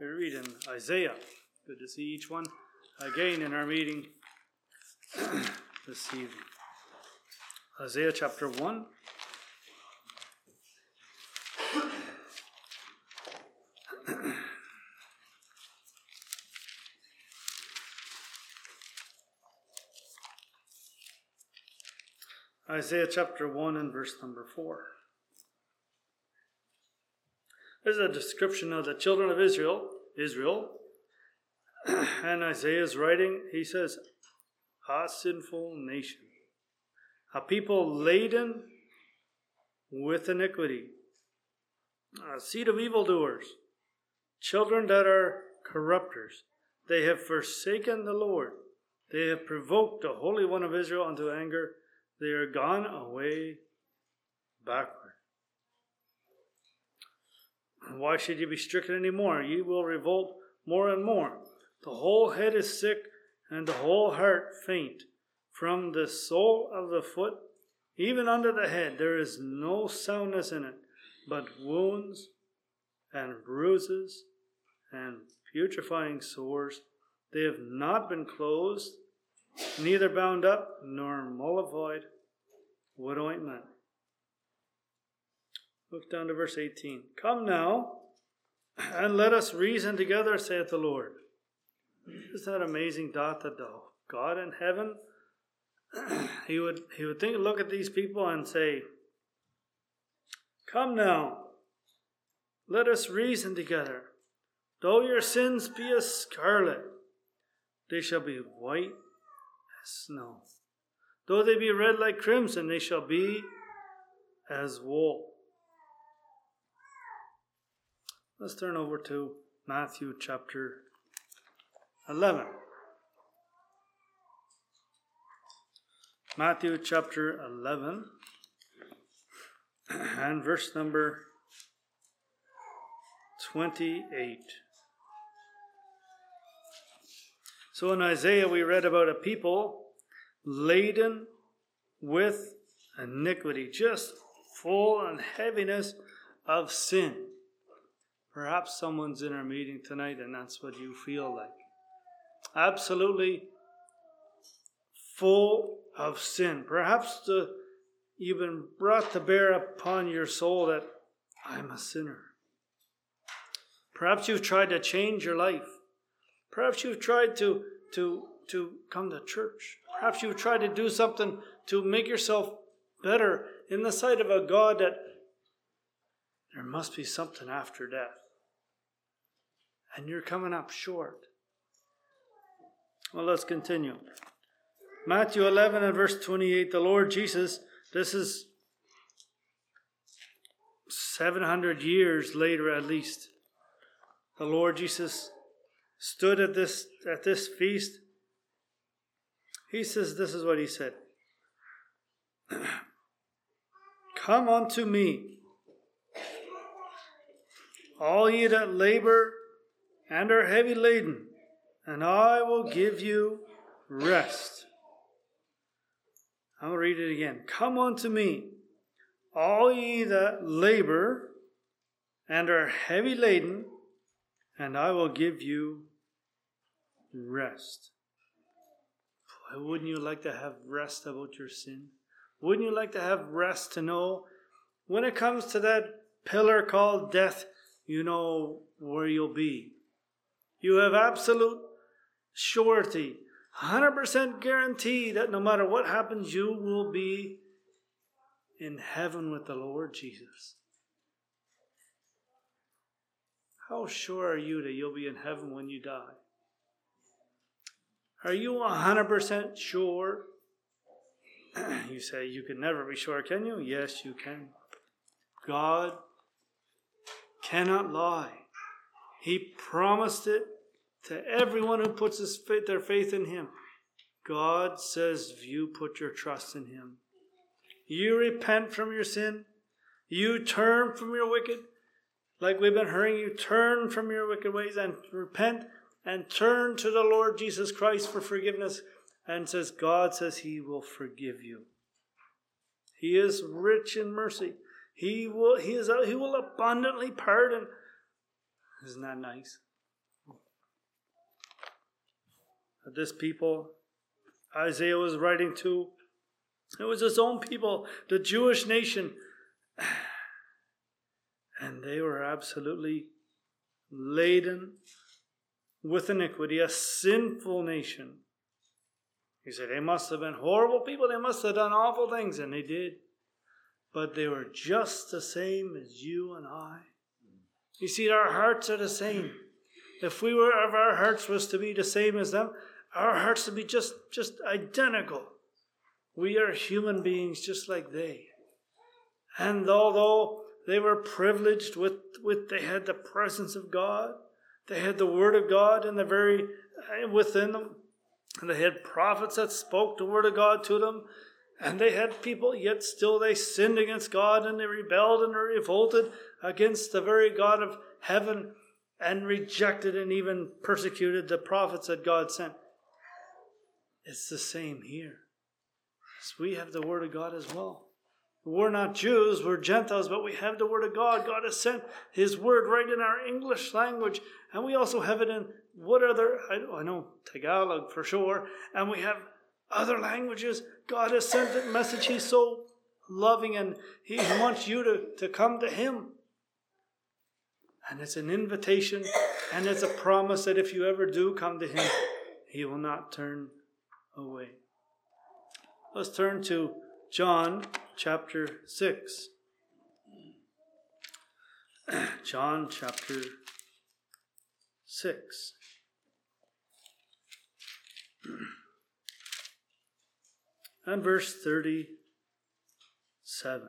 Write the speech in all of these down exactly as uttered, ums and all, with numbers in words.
We read in Isaiah. Good to see each one again in our meeting this evening. Isaiah chapter one. Isaiah chapter one and verse number four. This is a description of the children of Israel. Israel. And Isaiah's writing, he says, a sinful nation, a people laden with iniquity, a seed of evildoers, children that are corrupters. They have forsaken the Lord. They have provoked the Holy One of Israel unto anger. They are gone away backward. Why should you be stricken any more? Ye will revolt more and more. The whole head is sick, and the whole heart faint. From the sole of the foot, even under the head, there is no soundness in it, but wounds and bruises and putrefying sores. They have not been closed, neither bound up, nor mollified with ointment. Look down to verse eighteen. Come now, and let us reason together, saith the Lord. Isn't that amazing, Dot, that the God in heaven, he would he would think, look at these people and say, come now, let us reason together. Though your sins be as scarlet, they shall be white as snow. Though they be red like crimson, they shall be as wool. Let's turn over to Matthew chapter eleven. Matthew chapter eleven and verse number twenty-eight. So in Isaiah we read about a people laden with iniquity, just full and heaviness of sin. Perhaps someone's in our meeting tonight and that's what you feel like. Absolutely full of sin. Perhaps the, you've been brought to bear upon your soul that I'm a sinner. Perhaps you've tried to change your life. Perhaps you've tried to, to, to come to church. Perhaps you've tried to do something to make yourself better in the sight of a God that there must be something after death. And you're coming up short. Well, let's continue. Matthew eleven and verse twenty-eight, the Lord Jesus, this is seven hundred years later at least. The Lord Jesus stood at this at this feast. He says, this is what he said. Come unto me, all ye that labor and are heavy laden, and I will give you rest. I'll read it again. Come unto me, all ye that labor and are heavy laden, and I will give you rest. Boy, wouldn't you like to have rest about your sin? Wouldn't you like to have rest to know when it comes to that pillar called death, you know where you'll be? You have absolute surety, one hundred percent guarantee that no matter what happens, you will be in heaven with the Lord Jesus. How sure are you that you'll be in heaven when you die? Are you one hundred percent sure? You say, you can never be sure, can you? Yes, you can. God cannot lie. He promised it to everyone who puts his faith, their faith in him. God says, if you put your trust in him, you repent from your sin, you turn from your wicked, like we've been hearing, you turn from your wicked ways and repent and turn to the Lord Jesus Christ for forgiveness, and says, God says he will forgive you. He is rich in mercy. He will, he is, he will abundantly pardon. Isn't that nice? that this people Isaiah was writing to, it was his own people, the Jewish nation. And they were absolutely laden with iniquity, a sinful nation. He said they must have been horrible people. They must have done awful things, and they did. But they were just the same as you and I. You see, our hearts are the same. If we were, if our hearts was to be the same as them, our hearts would be just, just identical. We are human beings just like they. And although they were privileged with, with they had the presence of God, they had the Word of God in the very within them, and they had prophets that spoke the Word of God to them, and they had people, yet still they sinned against God, and they rebelled and revolted against the very God of heaven, and rejected and even persecuted the prophets that God sent. It's the same here. Yes, we have the Word of God as well. We're not Jews, we're Gentiles, but we have the Word of God. God has sent His Word right in our English language. And we also have it in what other, I, I know Tagalog for sure, and we have other languages. God has sent the message. He's so loving, and He wants you to, to come to Him. And it's an invitation, and it's a promise that if you ever do come to Him, He will not turn away. Let's turn to John chapter six. John chapter six. And verse thirty-seven.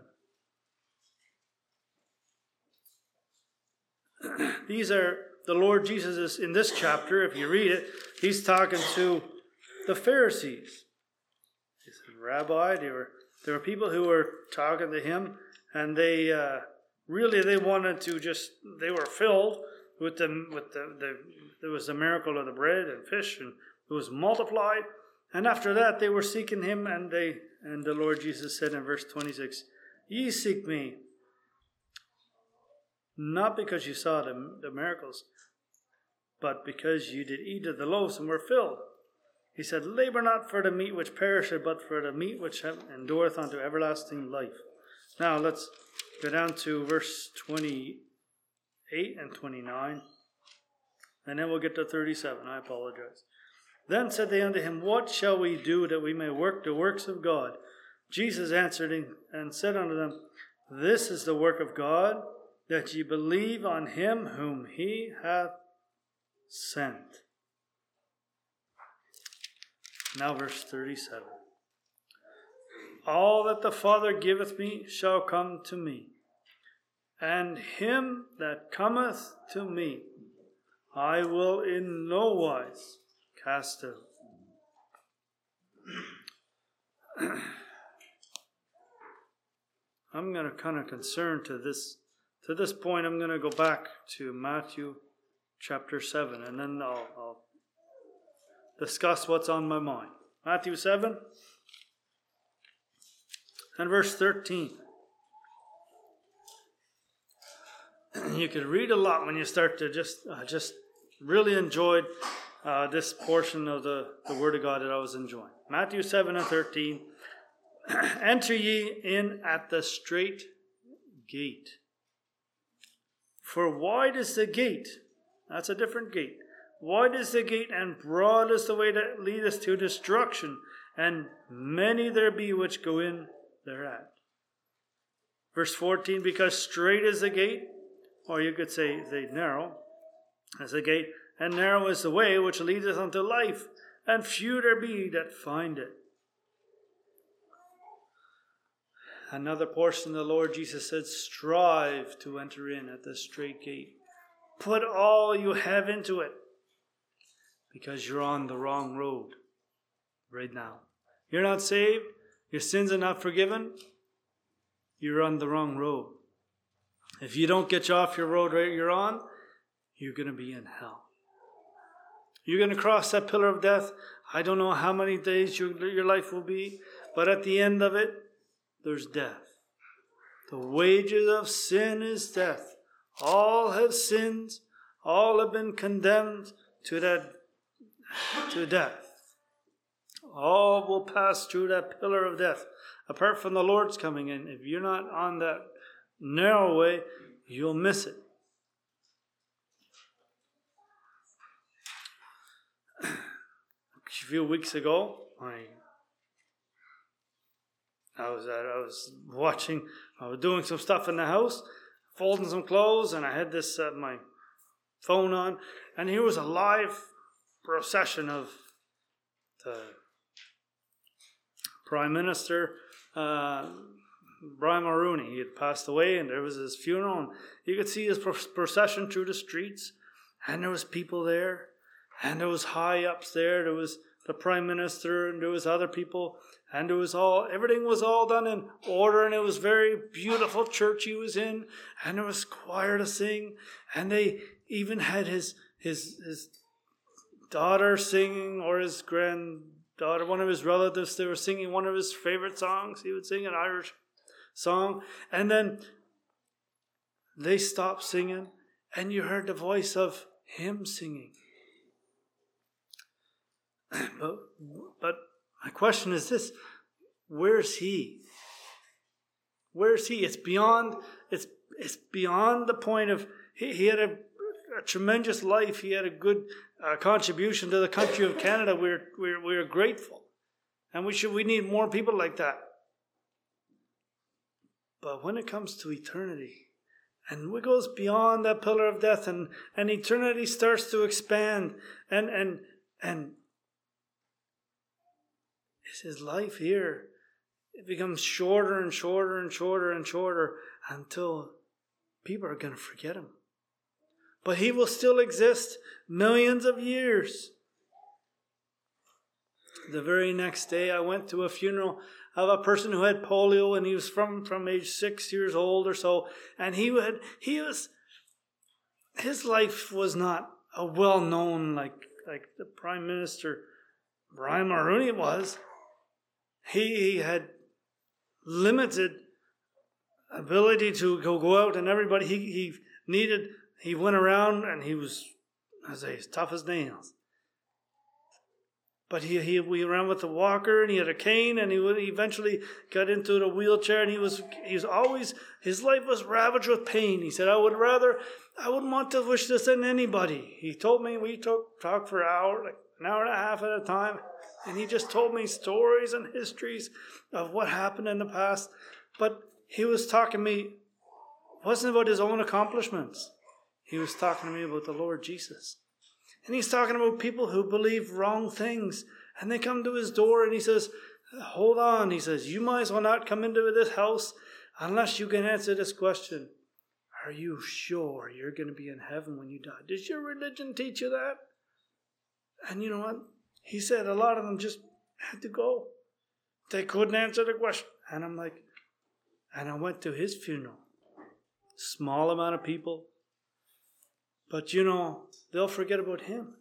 These are the Lord Jesus is in this chapter. If you read it, He's talking to the Pharisees. He said, Rabbi, they were there were people who were talking to Him, and they uh, really they wanted to just they were filled with the with the, the there was the miracle of the bread and fish, and it was multiplied. And after that, they were seeking Him, and they and the Lord Jesus said in verse twenty-six, "Ye seek me, not because you saw the, the miracles, but because you did eat of the loaves and were filled." He said, "Labor not for the meat which perisheth, but for the meat which endureth unto everlasting life." Now let's go down to verse twenty-eight and twenty-nine, and then we'll get to thirty-seven. I apologize. Then said they unto Him, "What shall we do that we may work the works of God?" Jesus answered and said unto them, "This is the work of God, that ye believe on Him whom He hath sent." Now verse thirty-seven. "All that the Father giveth me shall come to me, and him that cometh to me I will in no wise cast out." I'm going to kind of concern to this to this point. I'm going to go back to Matthew chapter seven, and then I'll, I'll discuss what's on my mind. Matthew seven and verse thirteen. You could read a lot when you start to just uh, just really enjoyed uh, this portion of the, the Word of God that I was enjoying. Matthew seven and thirteen. "Enter ye in at the strait gate. For wide is the gate," that's a different gate, "wide is the gate, and broad is the way that leadeth to destruction, and many there be which go in thereat." Verse fourteen, "Because strait is the gate," or you could say the narrow, "is the gate, and narrow is the way which leadeth unto life, and few there be that find it." Another portion, the Lord Jesus said, "Strive to enter in at the strait gate." Put all you have into it, because you're on the wrong road right now. You're not saved. Your sins are not forgiven. You're on the wrong road. If you don't get you off your road right you're on, you're going to be in hell. You're going to cross that pillar of death. I don't know how many days your, your life will be, but at the end of it, there's death. The wages of sin is death. All have sinned. All have been condemned to that to death. All will pass through that pillar of death. Apart from the Lord's coming in, if you're not on that narrow way, you'll miss it. A few weeks ago, I, I was at, I was watching, I was doing some stuff in the house, folding some clothes, and I had this uh, my phone on, and here was a live procession of the Prime Minister uh, Brian Mulroney. He had passed away, and there was his funeral, and you could see his procession through the streets, and there was people there, and there was high ups there. There was the Prime Minister, and there was other people, and there was all everything was all done in order, and it was very beautiful church he was in, and there was choir to sing, and they even had his his his daughter singing, or his granddaughter, one of his relatives. They were singing one of his favorite songs. He would sing an Irish song, and then they stopped singing, and you heard the voice of him singing. But, but my question is this: where's he? Where's he? It's beyond. It's it's beyond the point of he, he had a, a tremendous life. He had a good uh, contribution to the country of Canada. We're we're we're grateful, and we should we need more people like that. But when it comes to eternity, and it goes beyond that pillar of death, and, and eternity starts to expand, and and and his life here, it becomes shorter and shorter and shorter and shorter until people are going to forget him. But he will still exist millions of years. The very next day, I went to a funeral of a person who had polio, and he was from, from age six years old or so. And he had, he was, his life was not a well-known like, like the Prime Minister Brian Mulroney was. He, he had limited ability to go, go out, and everybody, he, he needed, he went around, and he was, I say, as tough as nails. But he, he we ran with a walker, and he had a cane, and he would he eventually got into the wheelchair, and he was he was always, his life was ravaged with pain. He said, I would rather, I wouldn't want to wish this on anybody. He told me, we talked talk for an hour, like an hour and a half at a time, and he just told me stories and histories of what happened in the past. But he was talking to me, it wasn't about his own accomplishments. He was talking to me about the Lord Jesus. And he's talking about people who believe wrong things. And they come to his door, and he says, hold on. He says, you might as well not come into this house unless you can answer this question. Are you sure you're going to be in heaven when you die? Does your religion teach you that? And you know what? He said a lot of them just had to go. They couldn't answer the question. And I'm like, and I went to his funeral. Small amount of people. But you know, they'll forget about him.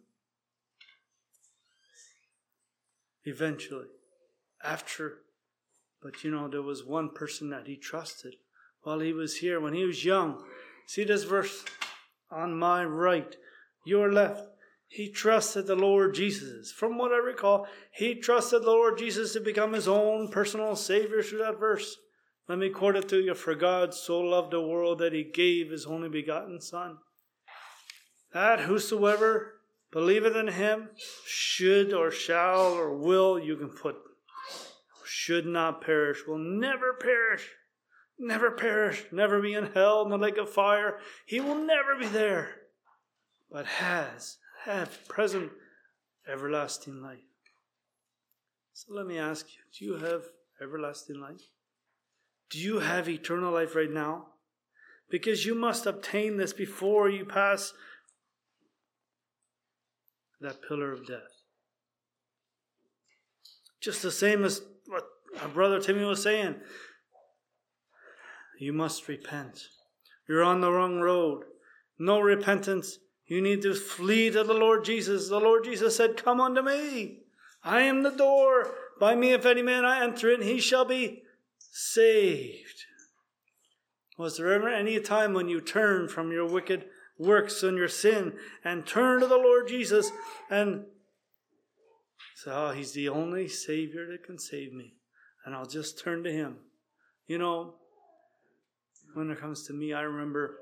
Eventually. After. But you know, there was one person that he trusted while he was here, when he was young. See this verse on my right, your left. He trusted the Lord Jesus. From what I recall, he trusted the Lord Jesus to become his own personal Savior through that verse. Let me quote it to you. For God so loved the world that he gave his only begotten Son, that whosoever believeth in him should or shall or will, you can put, should not perish, will never perish, never perish, never be in hell in the lake of fire. He will never be there, but has, have present everlasting life. So let me ask you, do you have everlasting life? Do you have eternal life right now? Because you must obtain this before you pass that pillar of death. Just the same as what our brother Timmy was saying. You must repent. You're on the wrong road. No repentance. You need to flee to the Lord Jesus. The Lord Jesus said, come unto me. I am the door. By me, if any man I enter in, he shall be saved. Was there ever any time when you turned from your wicked works and your sin and turn to the Lord Jesus and So oh, He's the only Savior that can save me. And I'll just turn to Him. You know, when it comes to me, I remember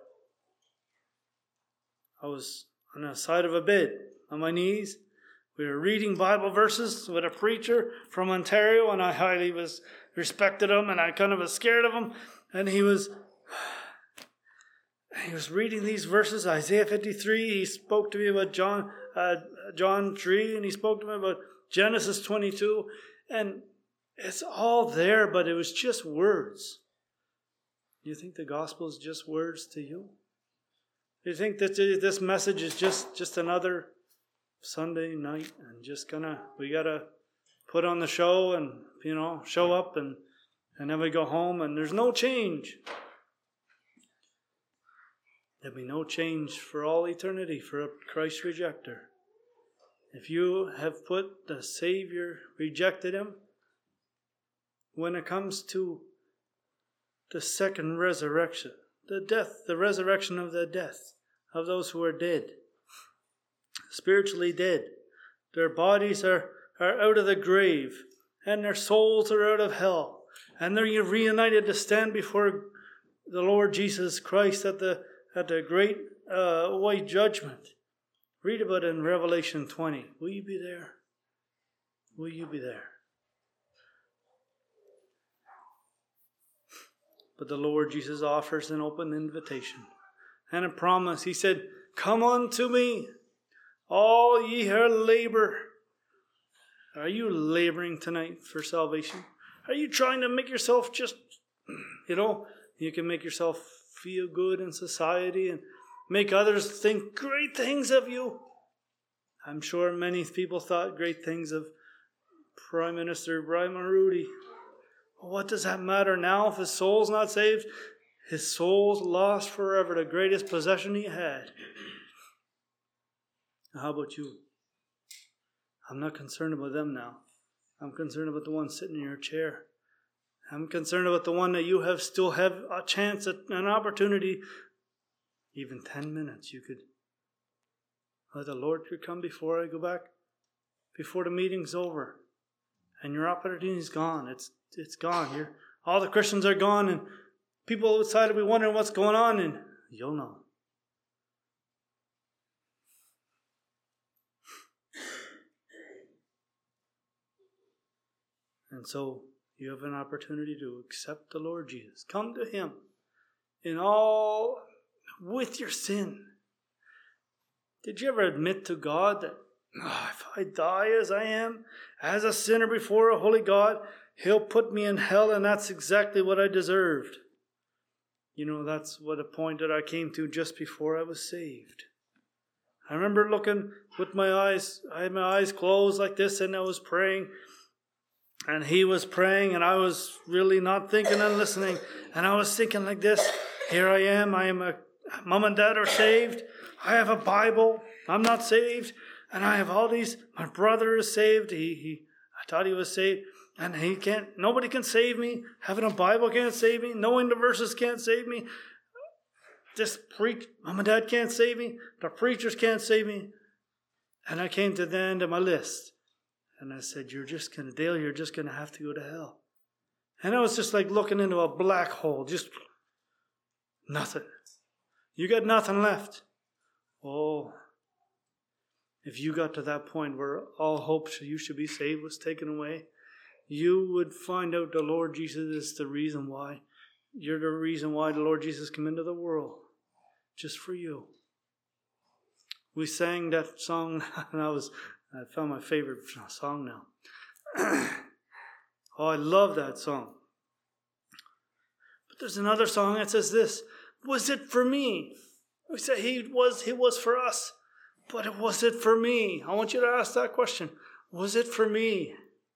I was on the side of a bed on my knees. We were reading Bible verses with a preacher from Ontario, and I highly was respected him, and I kind of was scared of him. And he was he was reading these verses, Isaiah fifty-three. He spoke to me about John uh, John three, and he spoke to me about Genesis twenty-two. And it's all there, but it was just words. Do you think the gospel is just words to you? Do you think that this message is just, just another Sunday night and just gonna, we gotta put on the show and, you know, show up and, and then we go home and there's no change? There'll be no change for all eternity for a Christ rejecter. If you have put the Savior, rejected Him, when it comes to the second resurrection, the death, the resurrection of the death of those who are dead, spiritually dead. Their bodies are, are out of the grave, and their souls are out of hell, and they're reunited to stand before the Lord Jesus Christ at the at the great uh, white judgment. Read about it in Revelation twenty. Will you be there? Will you be there? But the Lord Jesus offers an open invitation and a promise. He said, "Come unto me, all ye who labor." Are you laboring tonight for salvation? Are you trying to make yourself just, you know, you can make yourself feel good in society and make others think great things of you? I'm sure many people thought great things of Prime Minister Brian Mulroney. What does that matter now if his soul's not saved? His soul's lost forever, the greatest possession he had. How about you? I'm not concerned about them now. I'm concerned about the one sitting in your chair. I'm concerned about the one that you have still have a chance, at an opportunity, even ten minutes you could. Let the Lord could come before I go back, before the meeting's over. And your opportunity's gone. It's it's gone. You're, all the Christians are gone, and people outside will be wondering what's going on, and you'll know. And so you have an opportunity to accept the Lord Jesus. Come to Him in all, with your sin. Did you ever admit to God that oh, if I die as I am, as a sinner before a holy God, He'll put me in hell, and that's exactly what I deserved? You know, that's what a point that I came to just before I was saved. I remember looking with my eyes, I had my eyes closed like this, and I was praying. And he was praying, and I was really not thinking and listening. And I was thinking like this, here I am, I am a, mom and dad are saved. I have a Bible, I'm not saved. And I have all these, my brother is saved. He, he, I thought he was saved. And he can't, nobody can save me. Having a Bible can't save me. Knowing the verses can't save me. This preach, mom and dad can't save me. The preachers can't save me. And I came to the end of my list. And I said, you're just going to, Dale, you're just going to have to go to hell. And I was just like looking into a black hole. Just nothing. You got nothing left. Oh, if you got to that point where all hope you should be saved was taken away, you would find out the Lord Jesus is the reason why. You're the reason why the Lord Jesus came into the world. Just for you. We sang that song, and I was, I found my favorite song now. Oh, I love that song. But there's another song that says this, was it for me? We say he was, he was for us, but was it for me? I want you to ask that question. Was it for me?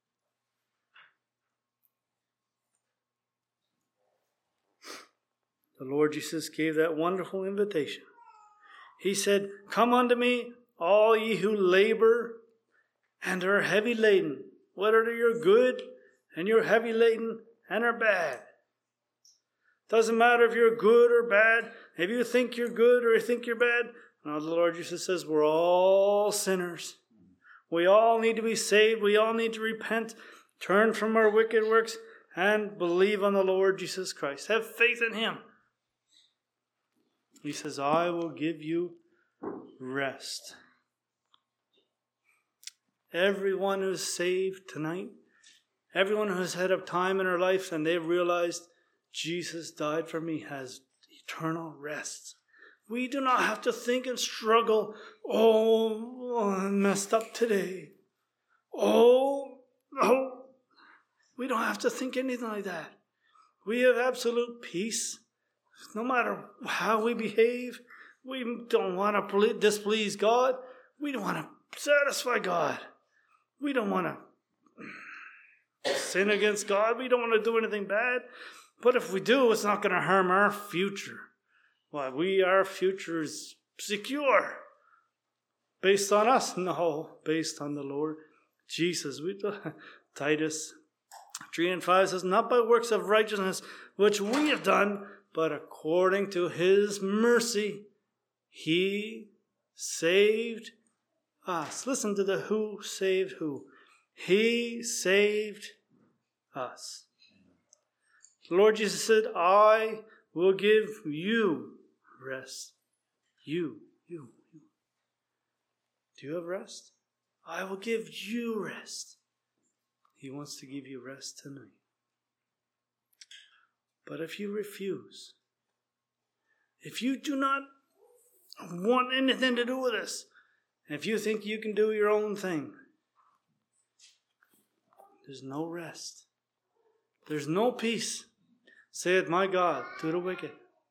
The Lord Jesus gave that wonderful invitation. He said, come unto me, all ye who labor and are heavy laden, whether you're good and you're heavy laden and are bad. Doesn't matter if you're good or bad, if you think you're good or you think you're bad. No, the Lord Jesus says we're all sinners. We all need to be saved. We all need to repent, turn from our wicked works, and believe on the Lord Jesus Christ. Have faith in Him. He says, I will give you rest. Everyone who's saved tonight, everyone who's had a time in their life and they've realized Jesus died for me, has eternal rest. We do not have to think and struggle, oh, I messed up today. Oh, oh. We don't have to think anything like that. We have absolute peace. No matter how we behave, we don't want to displease God. We don't want to satisfy God. We don't want to sin against God. We don't want to do anything bad. But if we do, it's not going to harm our future. Why, we, our future is secure. Based on us? No, based on the Lord Jesus. We, Titus three and five says, not by works of righteousness which we have done, but according to His mercy, He saved us. Listen to the who saved who. He saved us. The Lord Jesus said, I will give you rest. You, you, you. Do you have rest? I will give you rest. He wants to give you rest tonight. But if you refuse, if you do not want anything to do with this, if you think you can do your own thing, there's no rest. There's no peace, saith my God to the wicked.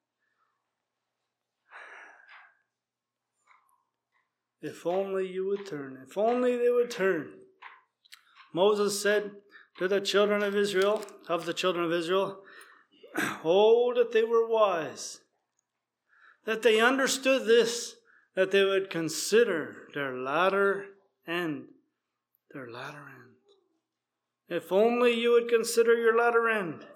If only you would turn. If only they would turn. Moses said to the children of Israel, of the children of Israel, oh, that they were wise, that they understood this, that they would consider their latter end, their latter end. If only you would consider your latter end.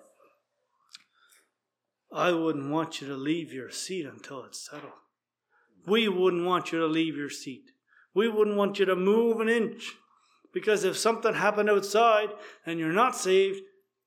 I wouldn't want you to leave your seat until it's settled. We wouldn't want you to leave your seat. We wouldn't want you to move an inch. Because if something happened outside and you're not saved,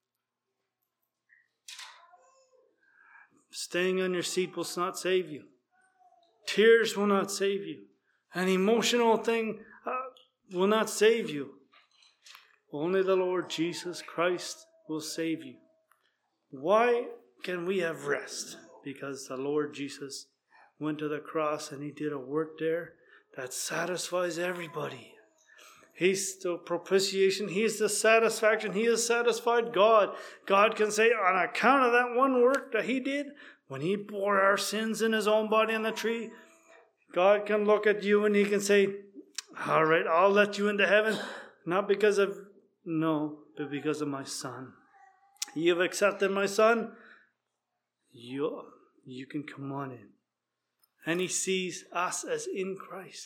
staying on your seat will not save you. Tears will not save you. An emotional thing uh, will not save you. Only the Lord Jesus Christ will save you. Why can we have rest? Because the Lord Jesus went to the cross and He did a work there that satisfies everybody. He's the propitiation. He's the satisfaction. He has satisfied God. God can say, on account of that one work that He did, when He bore our sins in His own body on the tree, God can look at you and He can say, all right, I'll let you into heaven. Not because of, no, but because of my Son. You have accepted my Son. You, you can come on in. And He sees us as in Christ.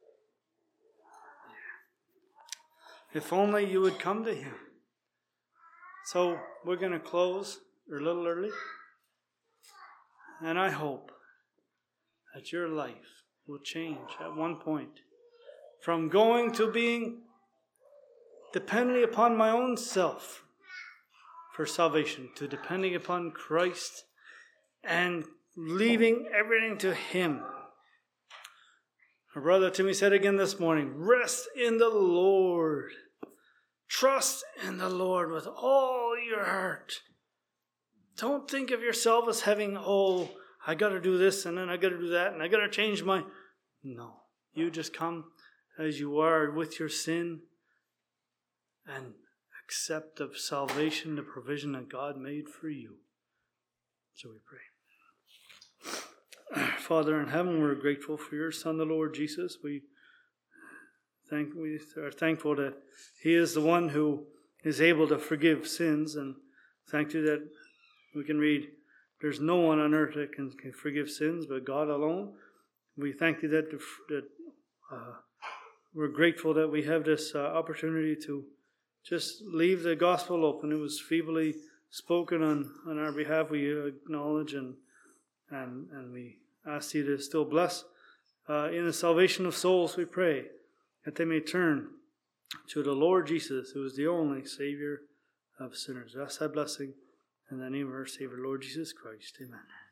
If only you would come to Him. So we're going to close a little early. And I hope that your life will change at one point. From going to being dependent upon my own self for salvation, to depending upon Christ and leaving everything to Him. Our brother Timmy said again this morning, rest in the Lord. Trust in the Lord with all your heart. Don't think of yourself as having, oh, I got to do this and then I got to do that and I got to change my... No. You just come as you are with your sin and accept the salvation, the provision that God made for you. So we pray. Father in heaven, we're grateful for your Son, the Lord Jesus. We thank we are thankful that He is the one who is able to forgive sins, and thank you that we can read, there's no one on earth that can, can forgive sins but God alone. We thank you that, that uh, we're grateful that we have this uh, opportunity to just leave the gospel open. It was feebly spoken on, on our behalf. We acknowledge and and and we ask you to still bless uh, in the salvation of souls, we pray. that they may turn to the Lord Jesus, who is the only Savior of sinners. That's that blessing in the name of our Savior, Lord Jesus Christ. Amen.